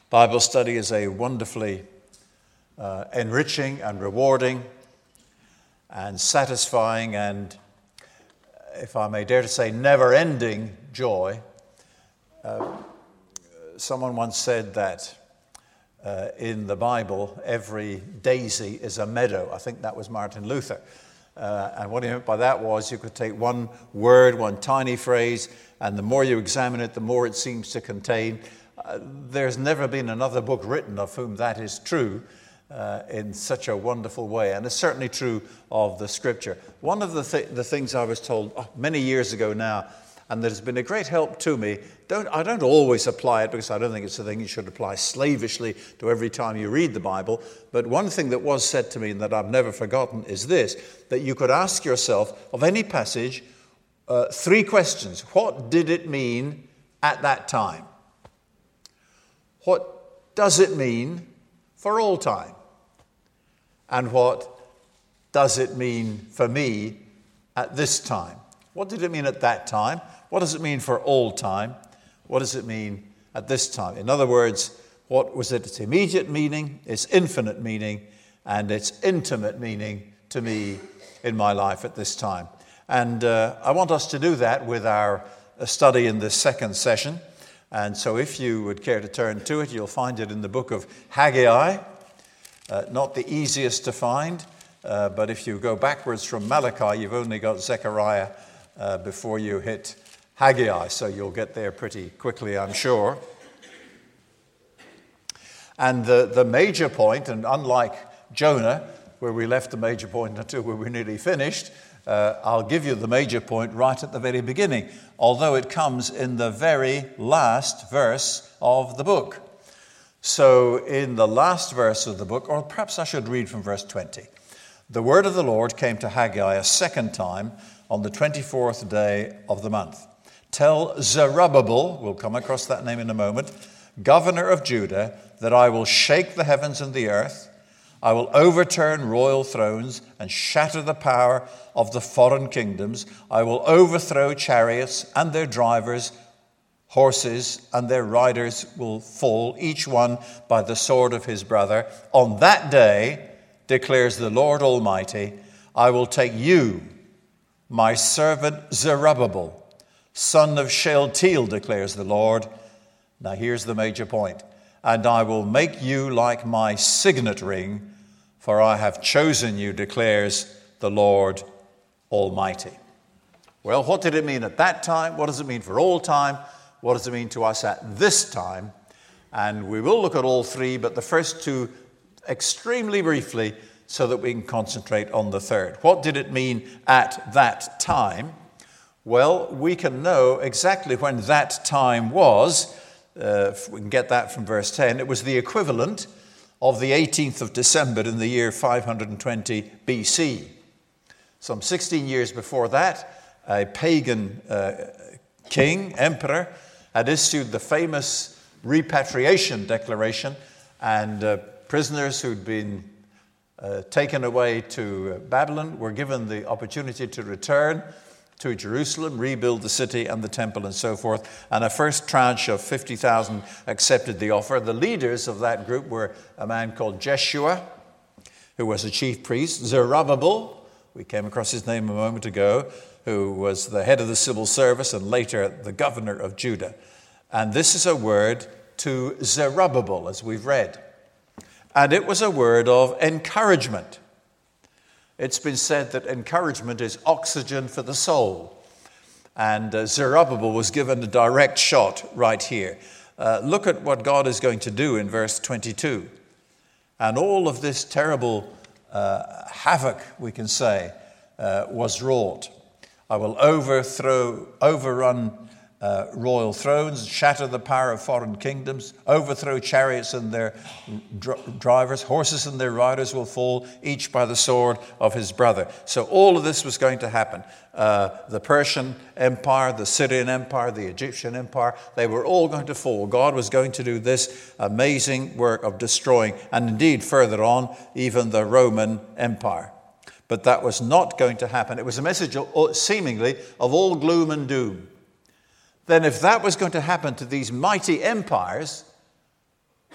Bible study is a wonderfully enriching and rewarding and satisfying and, if I may dare to say, never-ending joy. Someone once said that in the Bible, every daisy is a meadow. I think that was Martin Luther. And what he meant by that was you could take one word, one tiny phrase, and the more you examine it, the more it seems to contain. There's never been another book written of whom that is true in such a wonderful way. And it's certainly true of the Scripture. One of the things I was told many years ago now, and that has been a great help to me, I don't always apply it because I don't think it's a thing you should apply slavishly to every time you read the Bible. But one thing that was said to me and that I've never forgotten is this, that you could ask yourself of any passage 3 questions. What did it mean at that time? What does it mean for all time? And what does it mean for me at this time? What did it mean at that time? What does it mean for all time? What does it mean at this time? In other words, what was its immediate meaning, its infinite meaning, and its intimate meaning to me in my life at this time? And I want us to do that with our study in this second session. And so if you would care to turn to it, you'll find it in the book of Haggai. Not the easiest to find, but if you go backwards from Malachi, you've only got Zechariah before you hit Haggai, so you'll get there pretty quickly, I'm sure. And the major point, and unlike Jonah, where we left the major point until we were nearly finished, I'll give you the major point right at the very beginning, although it comes in the very last verse of the book. So in the last verse of the book, or perhaps I should read from verse 20. The word of the Lord came to Haggai a second time on the 24th day of the month. Tell Zerubbabel, we'll come across that name in a moment, governor of Judah, that I will shake the heavens and the earth. I will overturn royal thrones and shatter the power of the foreign kingdoms. I will overthrow chariots and their drivers. Horses and their riders will fall, each one by the sword of his brother. On that day, declares the Lord Almighty, I will take you, my servant Zerubbabel, son of Shealtiel, declares the Lord. Now here's the major point. And I will make you like my signet ring, for I have chosen you, declares the Lord Almighty. Well, what did it mean at that time? What does it mean for all time? What does it mean to us at this time? And we will look at all 3, but the first 2 extremely briefly so that we can concentrate on the third. What did it mean at that time? Well, we can know exactly when that time was. If we can get that from verse 10. It was the equivalent of the 18th of December in the year 520 BC. Some 16 years before that, a pagan king, emperor, had issued the famous repatriation declaration, and prisoners who'd been taken away to Babylon were given the opportunity to return to Jerusalem, rebuild the city and the temple and so forth. And a first tranche of 50,000 accepted the offer. The leaders of that group were a man called Jeshua, who was a chief priest, Zerubbabel, we came across his name a moment ago, who was the head of the civil service and later the governor of Judah. And this is a word to Zerubbabel, as we've read. And it was a word of encouragement. It's been said that encouragement is oxygen for the soul. And Zerubbabel was given a direct shot right here. Look at what God is going to do in verse 22. And all of this terrible havoc, we can say, was wrought. I will overrun royal thrones, shatter the power of foreign kingdoms, overthrow chariots and their drivers, horses and their riders will fall, each by the sword of his brother. So all of this was going to happen. The Persian Empire, the Syrian Empire, the Egyptian Empire, they were all going to fall. God was going to do this amazing work of destroying, and indeed further on, even the Roman Empire. But that was not going to happen. It was a message seemingly of all gloom and doom. Then if that was going to happen to these mighty empires,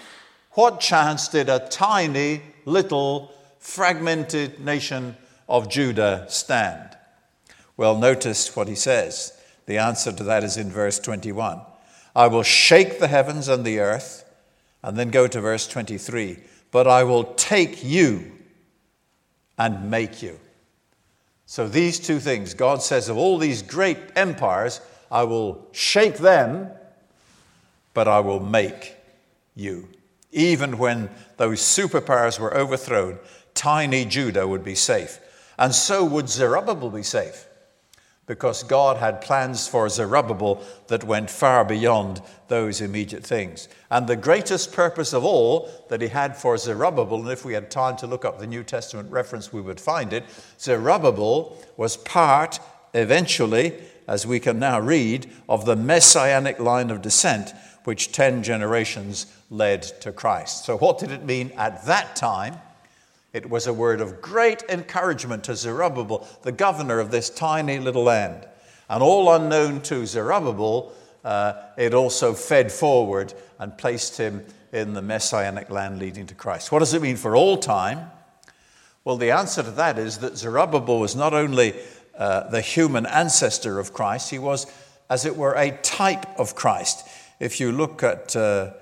What chance did a tiny, little, fragmented nation of Judah stand? Well, notice what he says. The answer to that is in verse 21. I will shake the heavens and the earth, and then go to verse 23. But I will take you and make you. So these two things, God says, of all these great empires, I will shake them, but I will make you. Even when those superpowers were overthrown, tiny Judah would be safe. And so would Zerubbabel be safe, because God had plans for Zerubbabel that went far beyond those immediate things. And the greatest purpose of all that he had for Zerubbabel, and if we had time to look up the New Testament reference, we would find it, Zerubbabel was part, eventually, as we can now read, of the messianic line of descent, which 10 generations led to Christ. So what did it mean at that time? It was a word of great encouragement to Zerubbabel, the governor of this tiny little land. And all unknown to Zerubbabel, it also fed forward and placed him in the messianic land leading to Christ. What does it mean for all time? Well, the answer to that is that Zerubbabel was not only the human ancestor of Christ, he was, as it were, a type of Christ. If you look at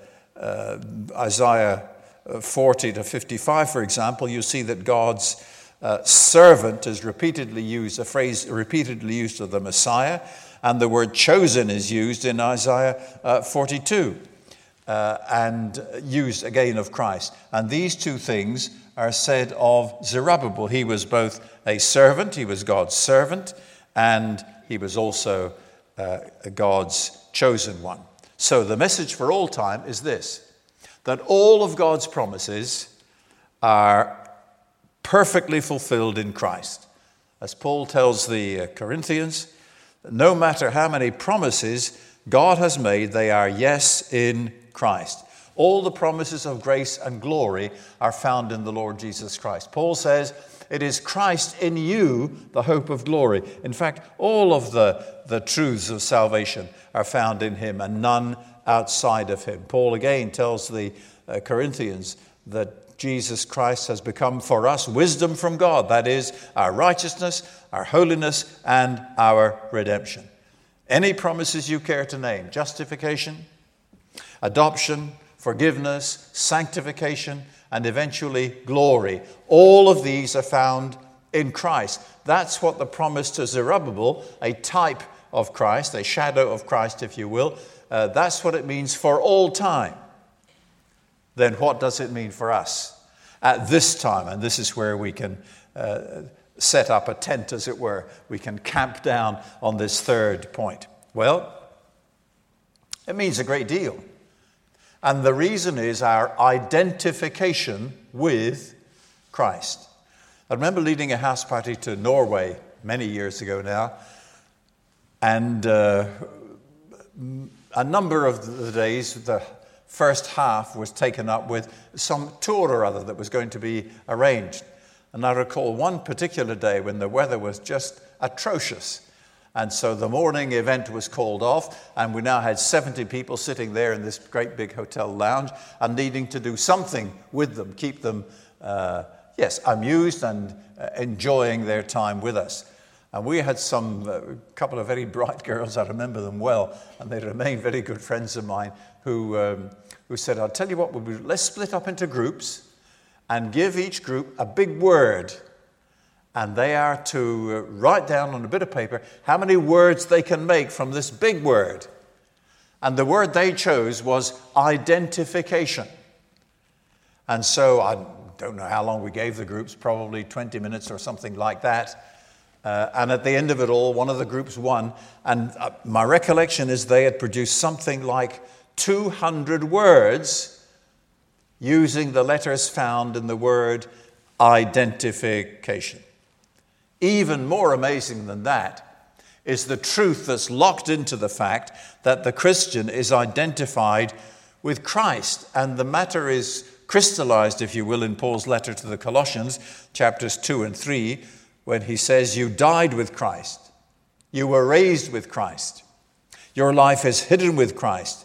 Isaiah 40 to 55, for example, you see that God's servant is repeatedly used, a phrase repeatedly used of the Messiah, and the word chosen is used in Isaiah 42 and used again of Christ. And these two things are said of Zerubbabel. He was both a servant, he was God's servant, and he was also God's chosen one. So the message for all time is this: that all of God's promises are perfectly fulfilled in Christ. As Paul tells the Corinthians, no matter how many promises God has made, they are yes in Christ. All the promises of grace and glory are found in the Lord Jesus Christ. Paul says, it is Christ in you, the hope of glory. In fact, all of the truths of salvation are found in him and none outside of him. Paul again tells the Corinthians that Jesus Christ has become for us wisdom from God. That is, our righteousness, our holiness, and our redemption. Any promises you care to name: justification, adoption, forgiveness, sanctification, and eventually glory. All of these are found in Christ. That's what the promise to Zerubbabel, a type of Christ, a shadow of Christ, if you will, that's what it means for all time. Then what does it mean for us at this time? And this is where we can set up a tent, as it were. We can camp down on this third point. Well, it means a great deal. And the reason is our identification with Christ. I remember leading a house party to Norway many years ago now, and a number of the days, the first half was taken up with some tour or other that was going to be arranged. And I recall one particular day when the weather was just atrocious. And so the morning event was called off, and we now had 70 people sitting there in this great big hotel lounge and needing to do something with them, keep them, amused and enjoying their time with us. And we had a couple of very bright girls, I remember them well, and they remain very good friends of mine, who said, I'll tell you what, let's split up into groups and give each group a big word. And they are to write down on a bit of paper how many words they can make from this big word. And the word they chose was identification. And so I don't know how long we gave the groups, probably 20 minutes or something like that. And at the end of it all, one of the groups won. And my recollection is they had produced something like 200 words using the letters found in the word identification. Even more amazing than that is the truth that's locked into the fact that the Christian is identified with Christ. And the matter is crystallized, if you will, in Paul's letter to the Colossians, chapters 2 and 3, when he says, you died with Christ, you were raised with Christ, your life is hidden with Christ,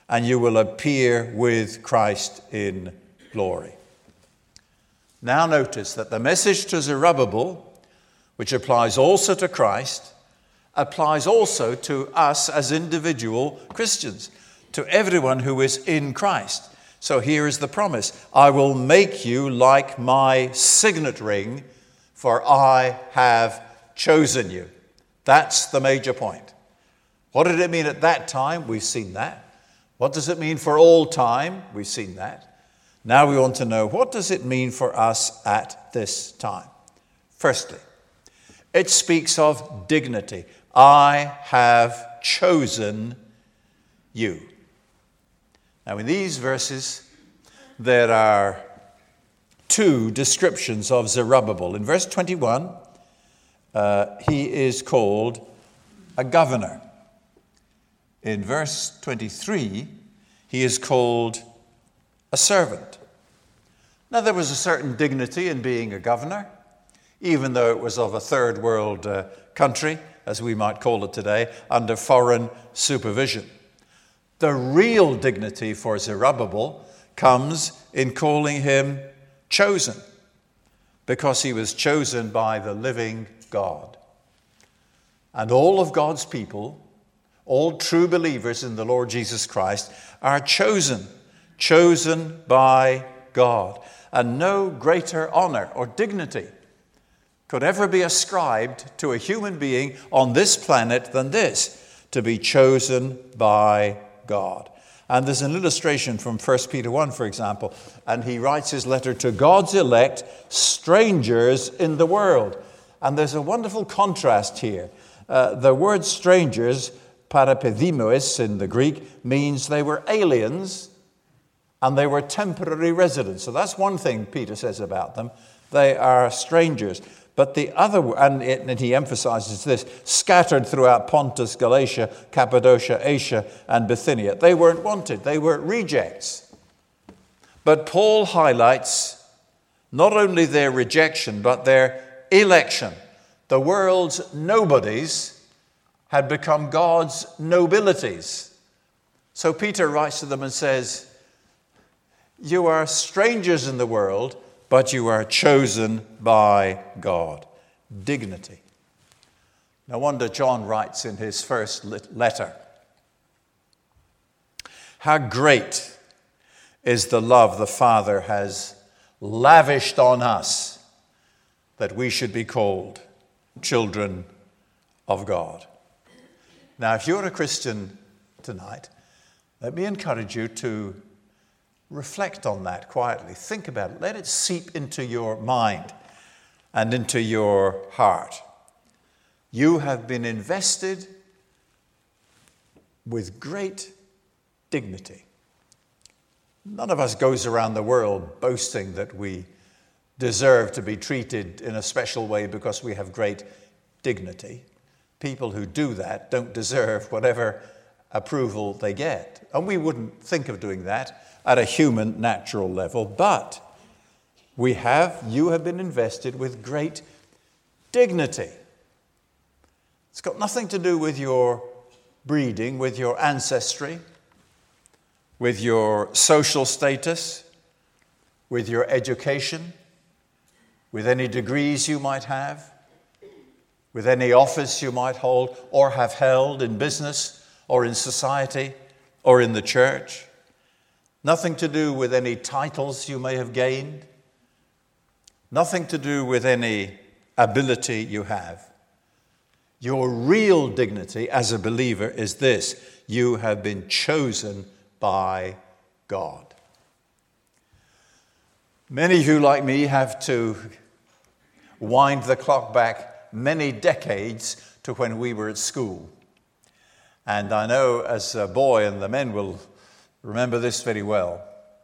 and you will appear with Christ in glory. Now notice that the message to Zerubbabel, which applies also to Christ, applies also to us as individual Christians, to everyone who is in Christ. So here is the promise: I will make you like my signet ring, for I have chosen you. That's the major point. What did it mean at that time? We've seen that. What does it mean for all time? We've seen that. Now we want to know, what does it mean for us at this time? Firstly, it speaks of dignity. I have chosen you. Now in these verses, there are two descriptions of Zerubbabel. In verse 21, he is called a governor. In verse 23, he is called a servant. Now, there was a certain dignity in being a governor, even though it was of a third world country, as we might call it today, under foreign supervision. The real dignity for Zerubbabel comes in calling him chosen, because he was chosen by the living God. And all of God's people, all true believers in the Lord Jesus Christ, are chosen by God. And no greater honor or dignity could ever be ascribed to a human being on this planet than this, to be chosen by God. And there's an illustration from 1 Peter 1, for example, and he writes his letter to God's elect, strangers in the world. And there's a wonderful contrast here. The word strangers, parapedimos in the Greek, means they were aliens and they were temporary residents. So that's one thing Peter says about them. They are strangers. But the other, and he emphasizes this, scattered throughout Pontus, Galatia, Cappadocia, Asia, and Bithynia. They weren't wanted. They were rejects. But Paul highlights not only their rejection, but their election. The world's nobodies had become God's nobilities. So Peter writes to them and says, you are strangers in the world, but you are chosen by God. Dignity. No wonder John writes in his first letter, how great is the love the Father has lavished on us, that we should be called children of God. Now, if you're a Christian tonight, let me encourage you to reflect on that quietly. Think about it. Let it seep into your mind and into your heart. You have been invested with great dignity. None of us goes around the world boasting that we deserve to be treated in a special way because we have great dignity. People who do that don't deserve whatever approval they get. And we wouldn't think of doing that at a human, natural level. But you have been invested with great dignity. It's got nothing to do with your breeding, with your ancestry, with your social status, with your education, with any degrees you might have, with any office you might hold or have held in business or in society or in the church. Nothing to do with any titles you may have gained. Nothing to do with any ability you have. Your real dignity as a believer is this: you have been chosen by God. Many of you, like me, have to wind the clock back many decades to when we were at school. And I know as a boy, and the men will remember this very well,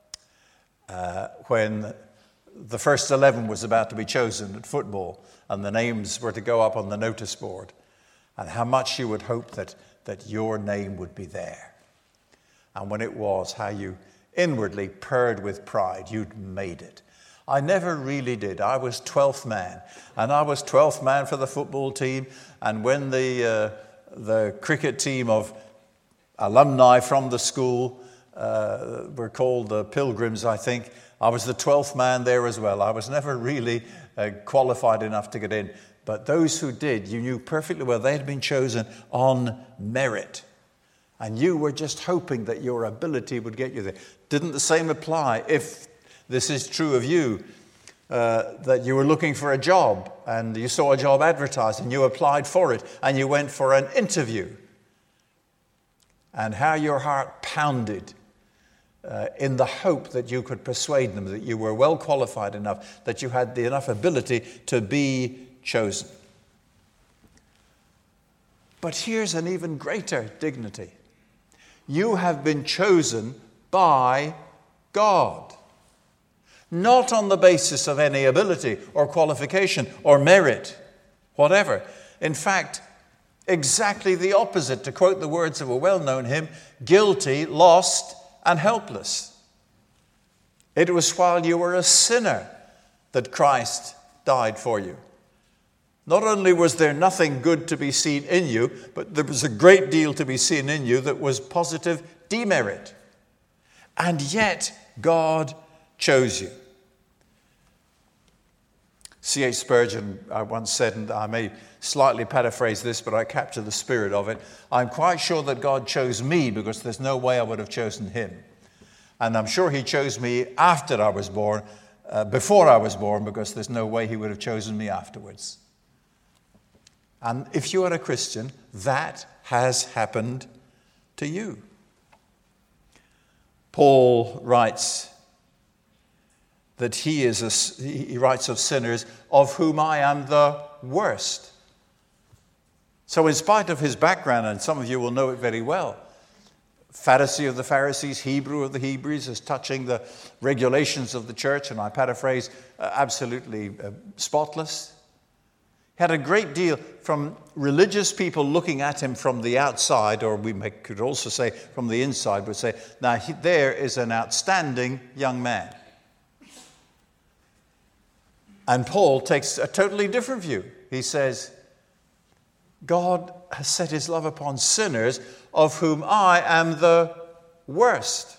when the first 11 was about to be chosen at football and the names were to go up on the notice board, and how much you would hope that your name would be there. And when it was, how you inwardly purred with pride. You'd made it. I never really did. I was 12th man, and I was 12th man for the football team. And when the cricket team of alumni from the school were called the Pilgrims, I think. I was the 12th man there as well. I was never really qualified enough to get in. But those who did, you knew perfectly well they had been chosen on merit. And you were just hoping that your ability would get you there. Didn't the same apply if this is true of you? That you were looking for a job and you saw a job advertised and you applied for it and you went for an interview. And how your heart pounded in the hope that you could persuade them that you were well qualified enough, that you had enough ability to be chosen. But here's an even greater dignity. You have been chosen by God. Not on the basis of any ability or qualification or merit, whatever. In fact, exactly the opposite, to quote the words of a well-known hymn, guilty, lost, and helpless. It was while you were a sinner that Christ died for you. Not only was there nothing good to be seen in you, but there was a great deal to be seen in you that was positive demerit. And yet, God chose you. C.H. Spurgeon once said, and I may slightly paraphrase this, but I capture the spirit of it, I'm quite sure that God chose me because there's no way I would have chosen him. And I'm sure he chose me after I was born, before I was born, because there's no way he would have chosen me afterwards. And if you are a Christian, that has happened to you. Paul writes that he writes of sinners of whom I am the worst. So in spite of his background, and some of you will know it very well, Pharisee of the Pharisees, Hebrew of the Hebrews, as touching the regulations of the church, and I paraphrase, absolutely spotless. He had a great deal from religious people looking at him from the outside, or could also say from the inside, would say, now there is an outstanding young man. And Paul takes a totally different view. He says, God has set his love upon sinners of whom I am the worst.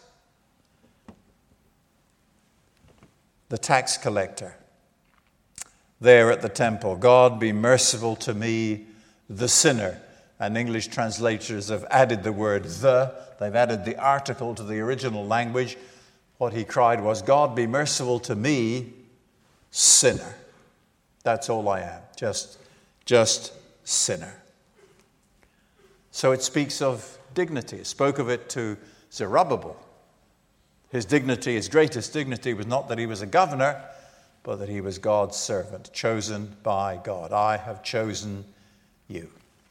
The tax collector there at the temple, God be merciful to me, the sinner. And English translators have added the word the. They've added the article to the original language. What he cried was, God be merciful to me, sinner. That's all I am, just sinner. So it speaks of dignity. It spoke of it to Zerubbabel. His dignity, his greatest dignity, was not that he was a governor, but that he was God's servant, chosen by God. I have chosen you.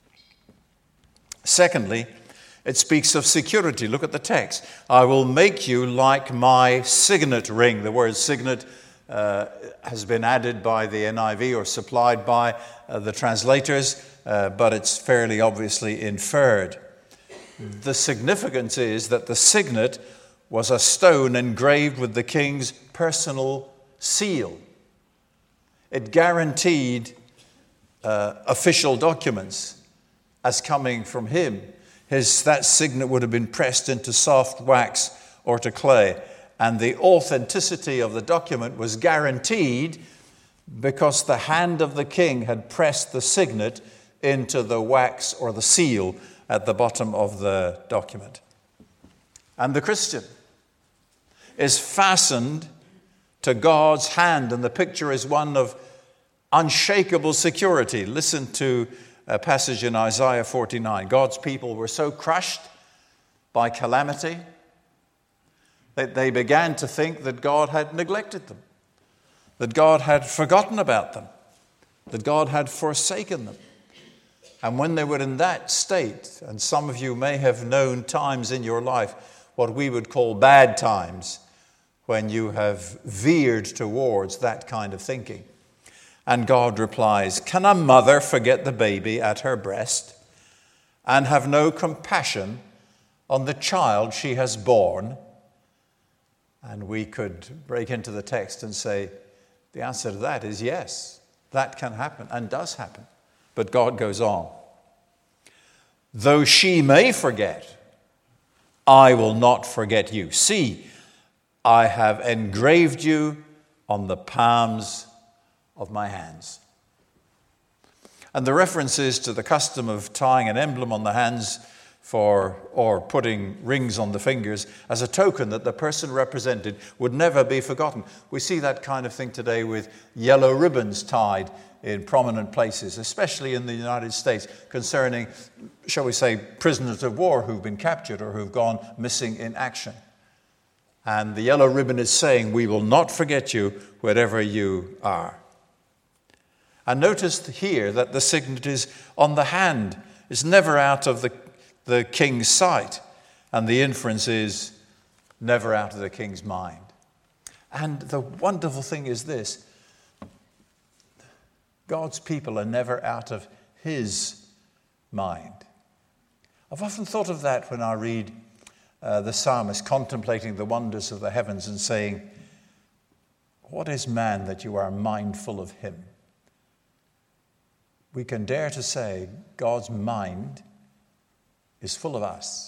Secondly, it speaks of security. Look at the text. I will make you like my signet ring. The word signet has been added by the NIV or supplied by the translators, but it's fairly obviously inferred. The significance is that the signet was a stone engraved with the king's personal seal. It guaranteed official documents as coming from him. That signet would have been pressed into soft wax or to clay, and the authenticity of the document was guaranteed because the hand of the king had pressed the signet into the wax or the seal at the bottom of the document. And the Christian is fastened to God's hand, and the picture is one of unshakable security. Listen to a passage in Isaiah 49. God's people were so crushed by calamity that they began to think that God had neglected them, that God had forgotten about them, that God had forsaken them. And when they were in that state, and some of you may have known times in your life, what we would call bad times, when you have veered towards that kind of thinking. And God replies, can a mother forget the baby at her breast and have no compassion on the child she has borne? And we could break into the text and say, the answer to that is yes, that can happen and does happen. But God goes on. Though she may forget, I will not forget you. See, I have engraved you on the palms of my hands. And the reference is to the custom of tying an emblem on the hands or putting rings on the fingers as a token that the person represented would never be forgotten. We see that kind of thing today with yellow ribbons tied in prominent places, especially in the United States, concerning, shall we say, prisoners of war who've been captured or who've gone missing in action. And the yellow ribbon is saying, we will not forget you wherever you are. And notice here that the signet is on the hand. It's never out of the king's sight. And the inference is never out of the king's mind. And the wonderful thing is this: God's people are never out of his mind. I've often thought of that when I read the psalmist contemplating the wonders of the heavens and saying, what is man that you are mindful of him? We can dare to say God's mind is full of us.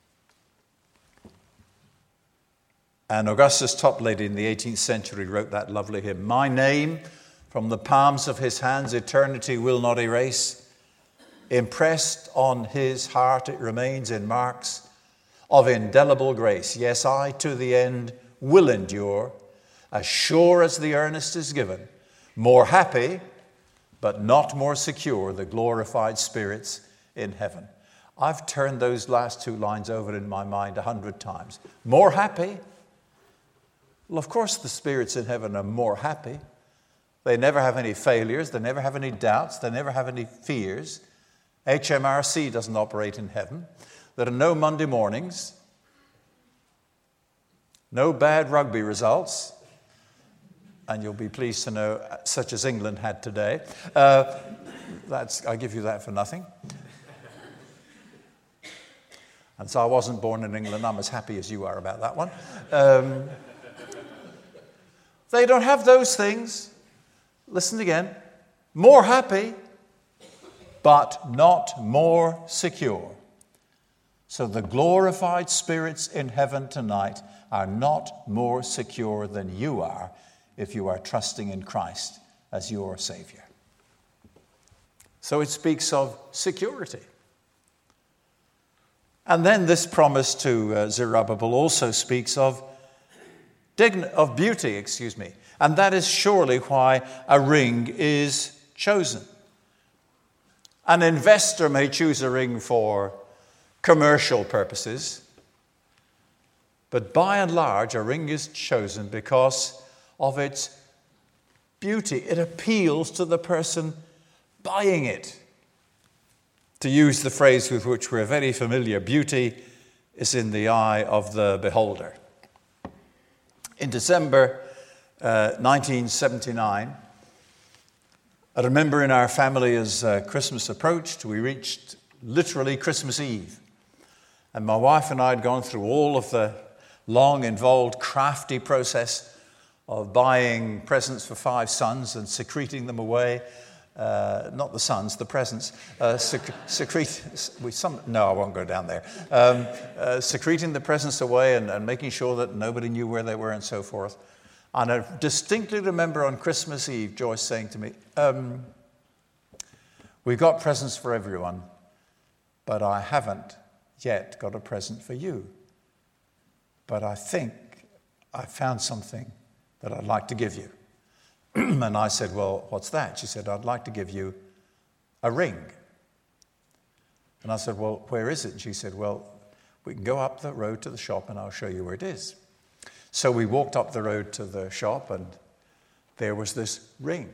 And Augustus Toplady in the 18th century wrote that lovely hymn, my name from the palms of his hands eternity will not erase. Impressed on his heart it remains in marks of indelible grace. Yes, I to the end will endure, as sure as the earnest is given, more happy, but not more secure, the glorified spirits in heaven. I've turned those last two lines over in my mind 100 times. More happy? Well, of course the spirits in heaven are more happy. They never have any failures. They never have any doubts. They never have any fears. HMRC doesn't operate in heaven. There are no Monday mornings. No bad rugby results. And you'll be pleased to know, such as England had today. I give you that for nothing. And so I wasn't born in England. I'm as happy as you are about that one. They don't have those things. Listen again. More happy, but not more secure. So the glorified spirits in heaven tonight are not more secure than you are if you are trusting in Christ as your Savior. So it speaks of security. And then this promise to Zerubbabel also speaks of beauty, and that is surely why a ring is chosen. An investor may choose a ring for commercial purposes, but by and large, a ring is chosen because of its beauty. It appeals to the person buying it. To use the phrase with which we're very familiar, beauty is in the eye of the beholder. In December 1979, I remember in our family as Christmas approached, we reached literally Christmas Eve. And my wife and I had gone through all of the long, involved, crafty process of buying presents for 5 sons and secreting them away. Not the sons, the presents. No, I won't go down there. Secreting the presents away and making sure that nobody knew where they were and so forth. And I distinctly remember on Christmas Eve, Joyce saying to me, we've got presents for everyone, but I haven't yet got a present for you. But I think I found something that I'd like to give you. And I said, well, what's that? She said, I'd like to give you a ring. And I said, well, where is it? And she said, well, we can go up the road to the shop and I'll show you where it is. So we walked up the road to the shop and there was this ring.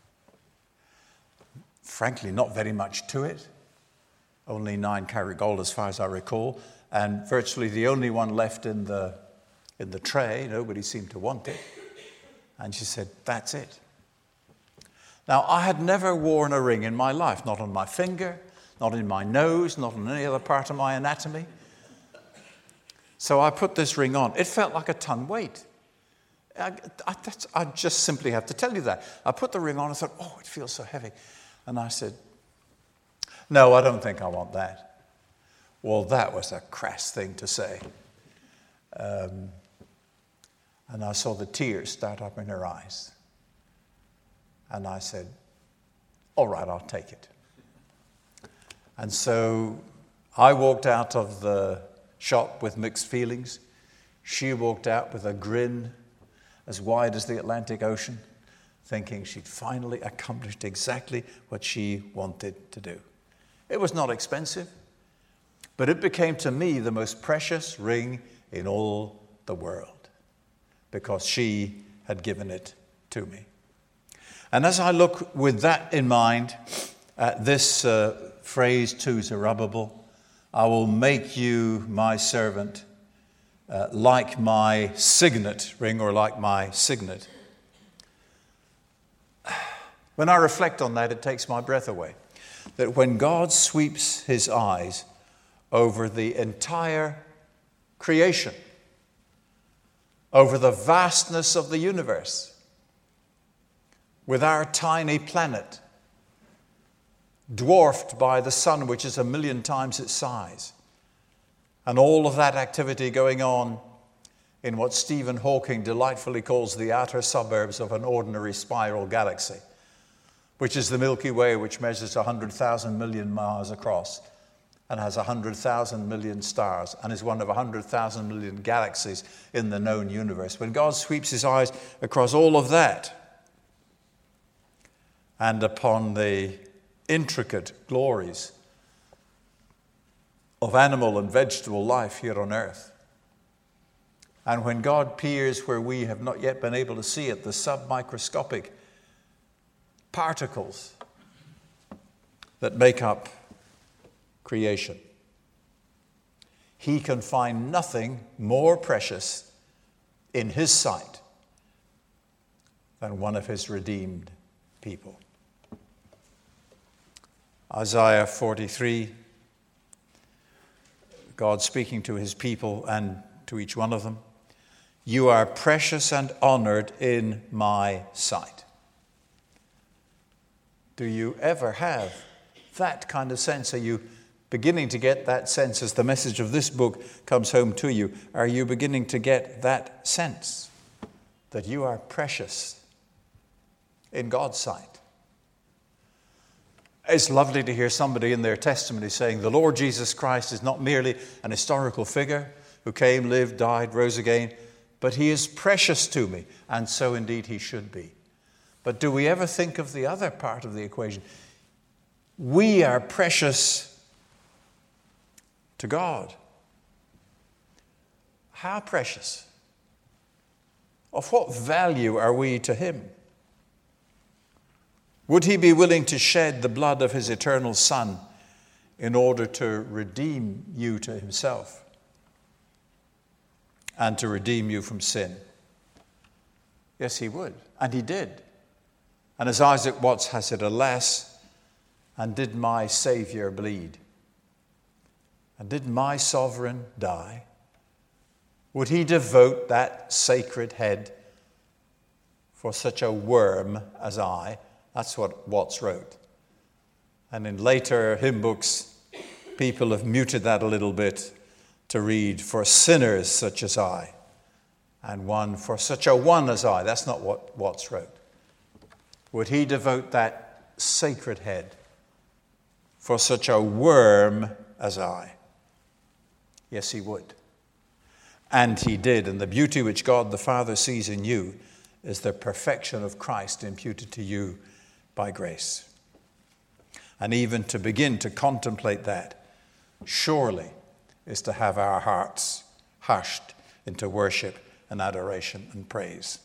Frankly, not very much to it. Only 9 karat gold as far as I recall. And virtually the only one left in the tray. Nobody seemed to want it. And she said, that's it. Now, I had never worn a ring in my life, not on my finger, not in my nose, not on any other part of my anatomy. So I put this ring on. It felt like a ton weight. I just simply have to tell you that. I put the ring on and thought, oh, it feels so heavy. And I said, no, I don't think I want that. Well, that was a crass thing to say. And I saw the tears start up in her eyes. And I said, all right, I'll take it. And so I walked out of the shop with mixed feelings. She walked out with a grin as wide as the Atlantic Ocean, thinking she'd finally accomplished exactly what she wanted to do. It was not expensive, but it became to me the most precious ring in all the world because she had given it to me. And as I look with that in mind at this phrase to Zerubbabel, I will make you my servant like my signet ring or like my signet. When I reflect on that, it takes my breath away. That when God sweeps his eyes over the entire creation, over the vastness of the universe, with our tiny planet, dwarfed by the sun, which is 1,000,000 times its size, and all of that activity going on in what Stephen Hawking delightfully calls the outer suburbs of an ordinary spiral galaxy, which is the Milky Way, which measures 100,000 million miles across and has 100,000 million stars and is one of 100,000 million galaxies in the known universe. When God sweeps his eyes across all of that and upon the intricate glories of animal and vegetable life here on earth, and when God peers where we have not yet been able to see it, the submicroscopic particles that make up creation, he can find nothing more precious in his sight than one of his redeemed people. Isaiah 43, God speaking to his people and to each one of them, you are precious and honored in my sight. Do you ever have that kind of sense? Are you beginning to get that sense as the message of this book comes home to you? Are you beginning to get that sense that you are precious in God's sight? It's lovely to hear somebody in their testimony saying the Lord Jesus Christ is not merely an historical figure who came, lived, died, rose again, but he is precious to me, and so indeed he should be. But do we ever think of the other part of the equation? We are precious to God. How precious? Of what value are we to him? Would he be willing to shed the blood of his eternal Son in order to redeem you to himself and to redeem you from sin? Yes, he would. And he did. And as Isaac Watts has it, alas, and did my Savior bleed? And did my sovereign die? Would he devote that sacred head for such a worm as I? That's what Watts wrote. And in later hymn books, people have muted that a little bit to read, for sinners such as I, and one for such a one as I. That's not what Watts wrote. Would he devote that sacred head for such a worm as I? Yes, he would. And he did. And the beauty which God the Father sees in you is the perfection of Christ imputed to you by grace. And even to begin to contemplate that, surely, is to have our hearts hushed into worship and adoration and praise.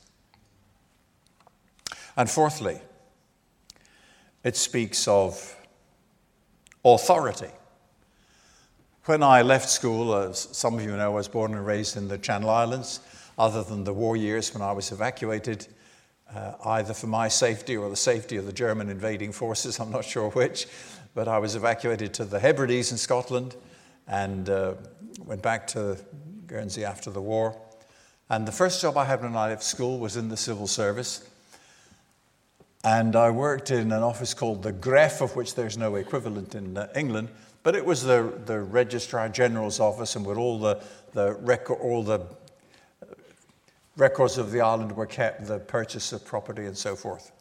And fourthly, it speaks of authority. When I left school, as some of you know, I was born and raised in the Channel Islands, other than the war years when I was evacuated, either for my safety or the safety of the German invading forces, I'm not sure which, but I was evacuated to the Hebrides in Scotland and went back to Guernsey after the war. And the first job I had when I left school was in the civil service. And I worked in an office called the Greffe, of which there's no equivalent in England, but it was the Registrar General's office, and with all the records of the island were kept, the purchase of property and so forth.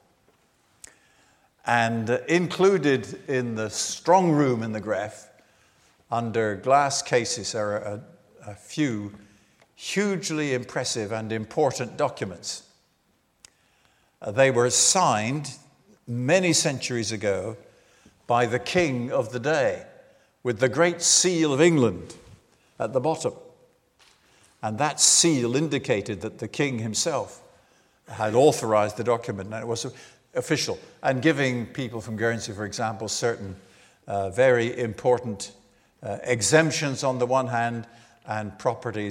And included in the strong room in the Greff, under glass cases, are a few hugely impressive and important documents. They were signed many centuries ago by the king of the day, with the Great Seal of England at the bottom. And that seal indicated that the king himself had authorized the document, and it was official, and giving people from Guernsey, for example, certain very important exemptions on the one hand, and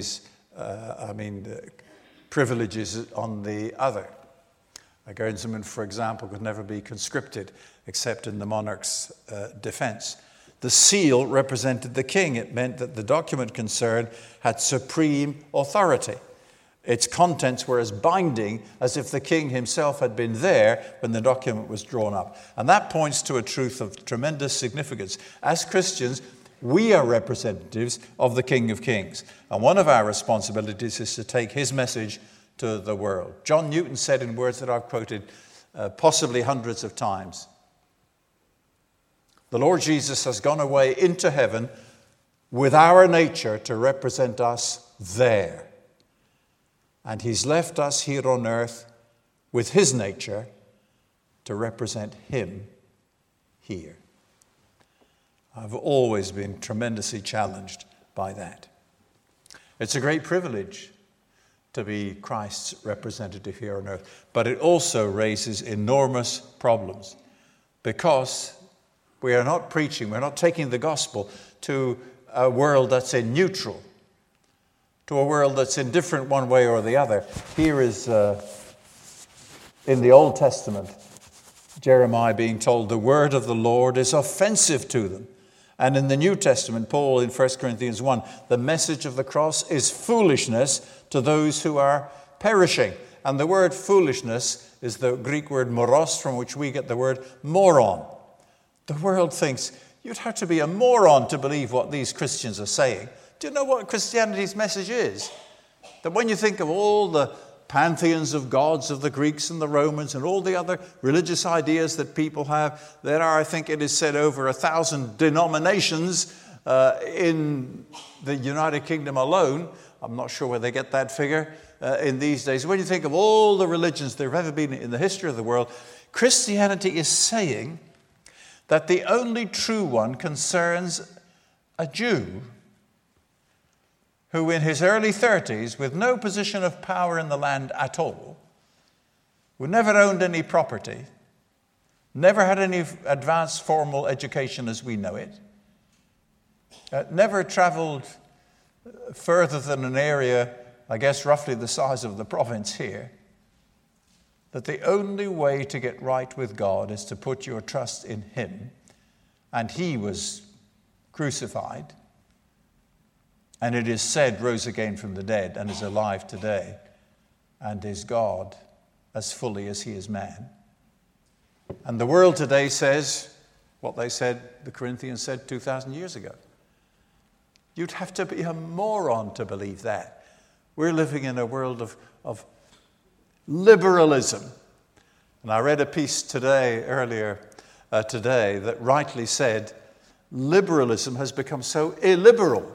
privileges on the other. A Guernseyman, for example, could never be conscripted except in the monarch's defense. The seal represented the king. It meant that the document concerned had supreme authority. Its contents were as binding as if the king himself had been there when the document was drawn up. And that points to a truth of tremendous significance. As Christians, we are representatives of the King of Kings. And one of our responsibilities is to take his message to the world. John Newton said in words that I've quoted possibly hundreds of times, "The Lord Jesus has gone away into heaven with our nature to represent us there. And he's left us here on earth with his nature to represent him here." I've always been tremendously challenged by that. It's a great privilege to be Christ's representative here on earth, but it also raises enormous problems because we are not preaching, we're not taking the gospel to a world that's in neutral, to a world that's indifferent one way or the other. Here is, in the Old Testament, Jeremiah being told the word of the Lord is offensive to them. And in the New Testament, Paul in 1 Corinthians 1, the message of the cross is foolishness to those who are perishing. And the word foolishness is the Greek word moros, from which we get the word moron. The world thinks you'd have to be a moron to believe what these Christians are saying. Do you know what Christianity's message is? That when you think of all the pantheons of gods of the Greeks and the Romans and all the other religious ideas that people have, there are, I think it is said, over 1,000 denominations in the United Kingdom alone. I'm not sure where they get that figure in these days. When you think of all the religions there have ever been in the history of the world, Christianity is saying that the only true one concerns a Jew who in his early 30s, with no position of power in the land at all, who never owned any property, never had any advanced formal education as we know it, never traveled further than an area, I guess, roughly the size of the province here, that the only way to get right with God is to put your trust in him. And he was crucified, and it is said rose again from the dead and is alive today and is God as fully as he is man. And the world today says what they said, the Corinthians said 2,000 years ago. You'd have to be a moron to believe that. We're living in a world of liberalism. And I read a piece earlier today, that rightly said, liberalism has become so illiberal.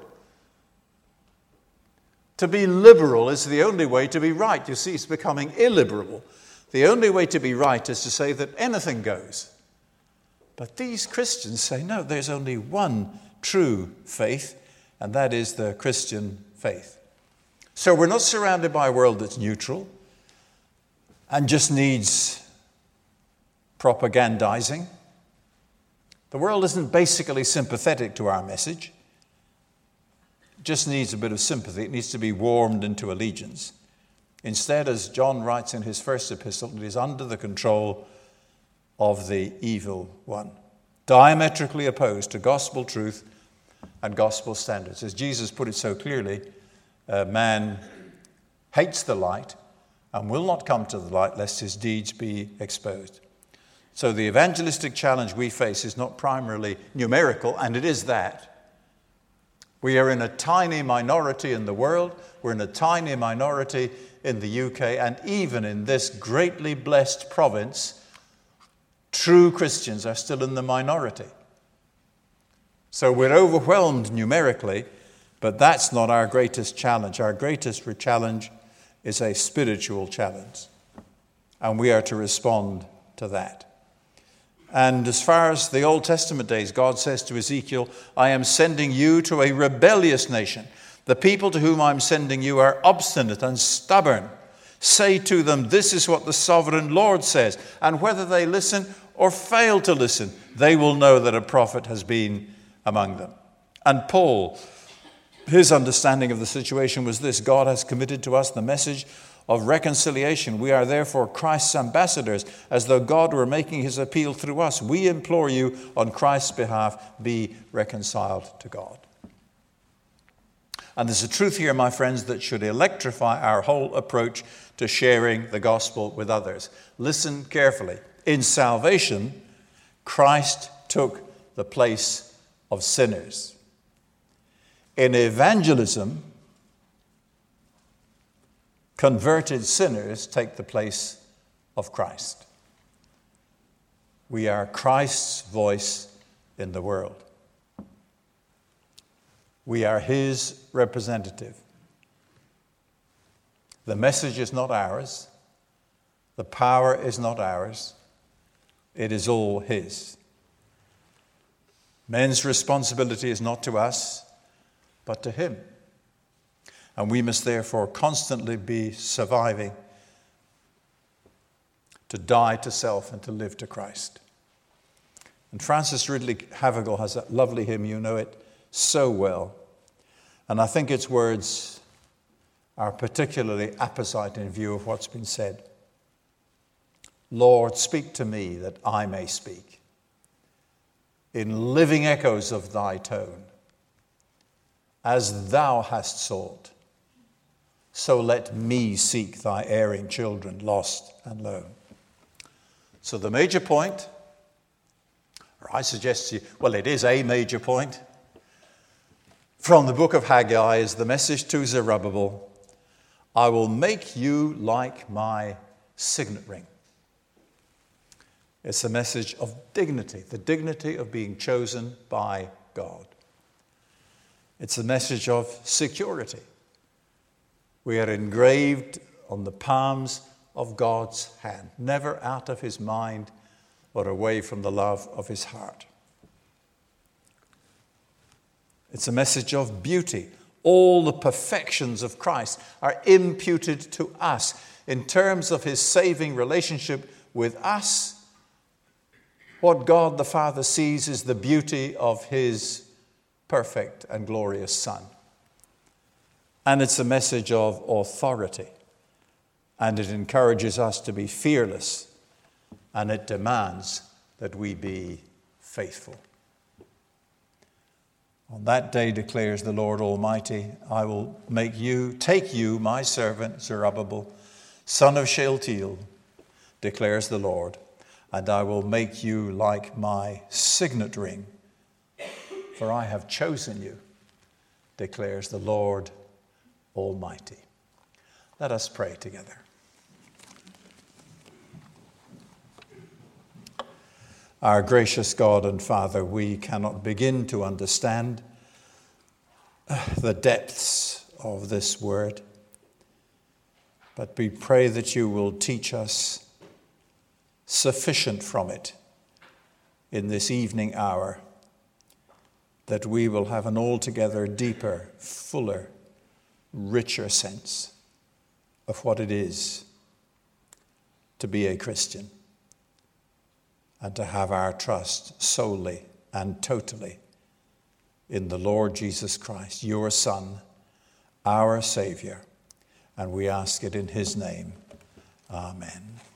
To be liberal is the only way to be right. You see, it's becoming illiberal. The only way to be right is to say that anything goes. But these Christians say, no, there's only one true faith, and that is the Christian faith. So we're not surrounded by a world that's neutral and just needs propagandizing. The world isn't basically sympathetic to our message. It just needs a bit of sympathy. It needs to be warmed into allegiance. Instead, as John writes in his first epistle, it is under the control of the evil one, diametrically opposed to gospel truth and gospel standards. As Jesus put it so clearly, man hates the light and will not come to the light lest his deeds be exposed. So the evangelistic challenge we face is not primarily numerical, and it is that. We are in a tiny minority in the world. We're in a tiny minority in the UK, and even in this greatly blessed province, true Christians are still in the minority. So we're overwhelmed numerically, but that's not our greatest challenge. Our greatest challenge is a spiritual challenge, and we are to respond to that. And as far as the Old Testament days, God says to Ezekiel, I am sending you to a rebellious nation. The people to whom I'm sending you are obstinate and stubborn. Say to them, this is what the sovereign Lord says. And whether they listen or fail to listen, they will know that a prophet has been among them. And Paul, his understanding of the situation was this: God has committed to us the message of reconciliation. We are therefore Christ's ambassadors, as though God were making his appeal through us. We implore you on Christ's behalf, be reconciled to God. And there's a truth here, my friends, that should electrify our whole approach to sharing the gospel with others. Listen carefully. In salvation, Christ took the place of sinners. In evangelism, converted sinners take the place of Christ. We are Christ's voice in the world. We are his representative. The message is not ours. The power is not ours. It is all his. Men's responsibility is not to us, but to him. And we must therefore constantly be surviving to die to self and to live to Christ. And Francis Ridley Havergal has that lovely hymn, you know it so well. And I think its words are particularly apposite in view of what's been said. Lord, speak to me that I may speak in living echoes of thy tone. As thou hast sought, so let me seek thy erring children, lost and lone. So the major point, or I suggest to you, well, it is a major point, from the book of Haggai is the message to Zerubbabel: I will make you like my signet ring. It's a message of dignity, the dignity of being chosen by God. It's a message of security. We are engraved on the palms of God's hand, never out of his mind or away from the love of his heart. It's a message of beauty. All the perfections of Christ are imputed to us in terms of his saving relationship with us. What God the Father sees is the beauty of his perfect and glorious Son. And it's a message of authority. And it encourages us to be fearless. And it demands that we be faithful. On that day, declares the Lord Almighty, I will take you, my servant Zerubbabel, son of Shealtiel, declares the Lord, and I will make you like my signet ring, for I have chosen you, declares the Lord Almighty. Let us pray together. Our gracious God and Father, we cannot begin to understand the depths of this word, but we pray that you will teach us sufficient from it in this evening hour, that we will have an altogether deeper, fuller, richer sense of what it is to be a Christian and to have our trust solely and totally in the Lord Jesus Christ, your Son, our Savior. And we ask it in his name. Amen.